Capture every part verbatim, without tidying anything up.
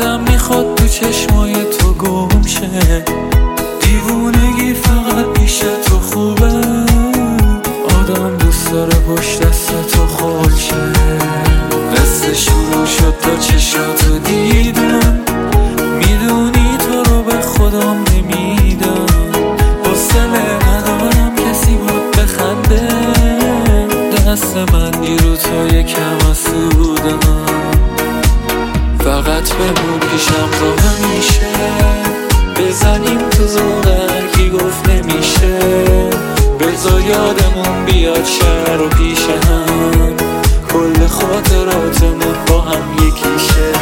آدم میخواد تو چشمای تو گم شه، دیوونگی فقط پیش تو خوبه. آدم دوست داره پشت دست تو خال شه. قصه شروع شد تا چشاتو دیدم، میدونی تو رو به خودم نمیدم. حوصله ندارم کسی بود بخنده، دست من گیر و تو یکم اسودم. فقط بمون پیشم تا همیشه، بزنیم تو ذوق هرکی گفت نمیشه. بذار یادمون بیاد شهر و پیش هم، کل خاطراتمون با هم یکیشه.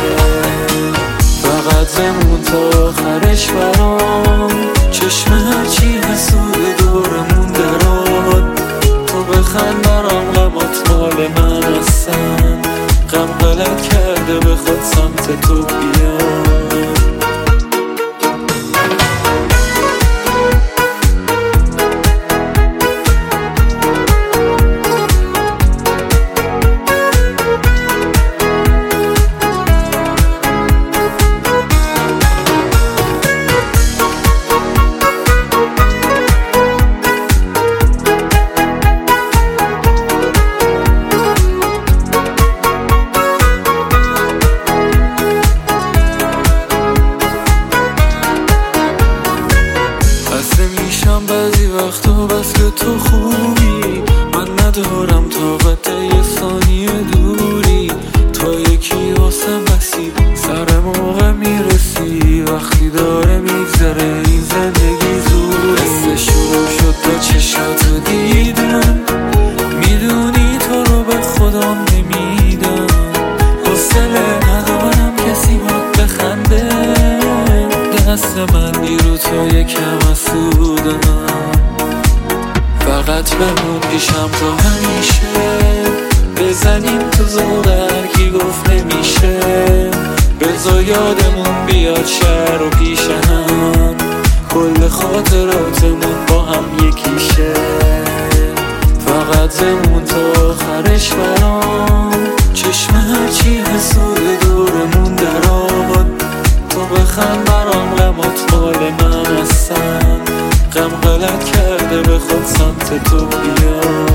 فقط بمون تا آخرش برام، چشم هرچی حسود دورمون دراد. تو بخند برام غمات مال من هستن، غم غلط کرده بخواد سمت تو بیاد. بعضی وقتا بس که تو خوبی، من ندارم طاقت یه ثانیه دوری. تا یکی واسم بسی سر موقع میرسی، وقتی داره میگذره این زندگی زوری. قصه شروع شد تا چشاتو دیدم، میدونی تو رو به خودم نمیدم. حوصله ندارم کسی بود بخنده، دست من گیر و تو یکم اسودم. فقط بمون پیشم تا همیشه، بزنیم تو ذوق هرکی گفت نمیشه. بذار یادمون بیاد شهر و پیش هم، کل خاطراتمون با هم یکیشه. فقط بمون تا آخرش برام، چشم هرچی حسود دورمون دراد. تو بخند برام غمات مال من هستن، غم غلط کرده بخواد سمت تو بیاد.